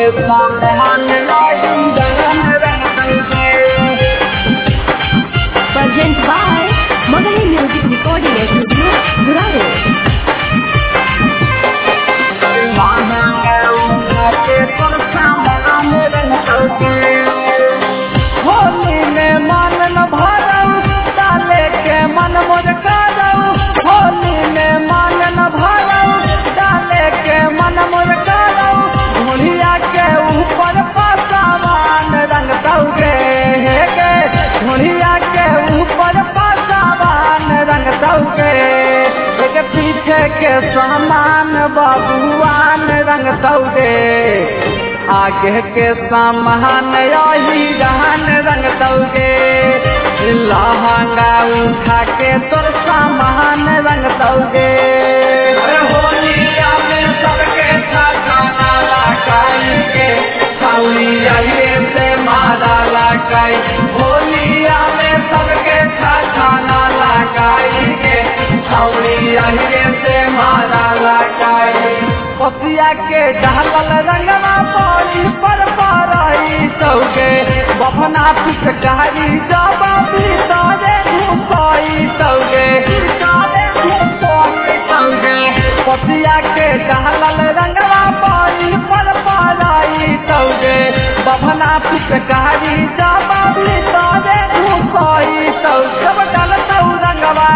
सामान लाई जहान रंग तौगे Present by Magali Music Recording Studio, Durare. Holi में मन न भरऊ डाले के मन मुझकाऊ होली में मन न भरऊ डाले के मन मुझकाऊ ढोलिया के ऊपर पासावान रंग तौगे गे ढोलिया के ऊपर पासावान रंग तौगे एक पीछे के सामान बबुआन रंग तौगे आगे के सामान यही जहान रंग तौगे लहंगा उठा के तोर सामान रंग तौगे होलिया में सबके खाना लगाई के छौलिया से मारा लगाई होलिया में सबके खाना लगाई के छौलिया से मारा लगाई पतिया के डहल रंगना पानी पर पाराई तौगे बफना पिचकारी जाबा भीतरे घुसाई तौगे पतिया के डहल रंगना पानी पर पाराई तौगे बफना पिचकारी जाबा भीतरे घुसाई तौगे सब डल तौ रंगवा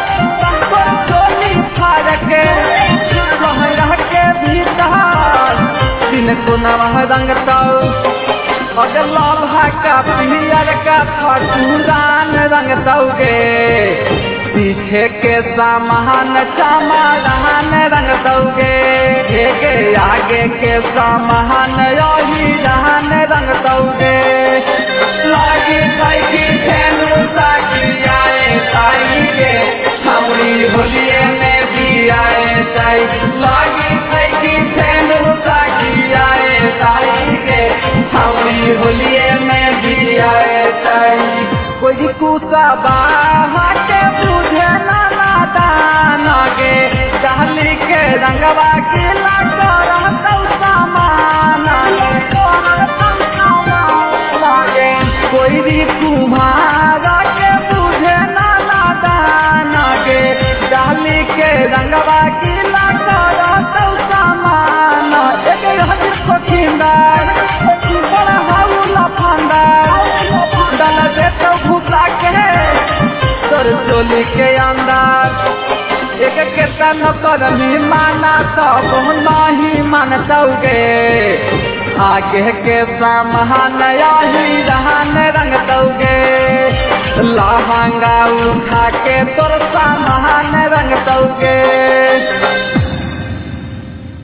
चोली फाड़ के दिन को नवा रंग अगर लाल का पियर का फटूरान रंग तौगे पीछे के सामान चमारान रंग तौगे आगे के सामान यही जहान रंग तौगे लागी साइकी खेलू साकी आए साई के छौड़ी होलिए में भी आए साई लागी साइकी खेलू साकी आए साई के छौड़ी होलिए में भी आए साई कोई कुसा बाहटे बुझे ना दान गे डाली के रंगवा के लगा सामान कोई कुम्हारा के बुझे ना दान गे डाली के रंगवा की लगा सामान एक हज खोखिंदार बड़ा हाउला फंदार डाल दे तो घुसा के तोर चोली के अंदर एक के तन कर माना सब नहीं मान तौगे आगे के सामान यही जहान रंग तौगे लहंगा उठा के तोर सामान रंग तौगे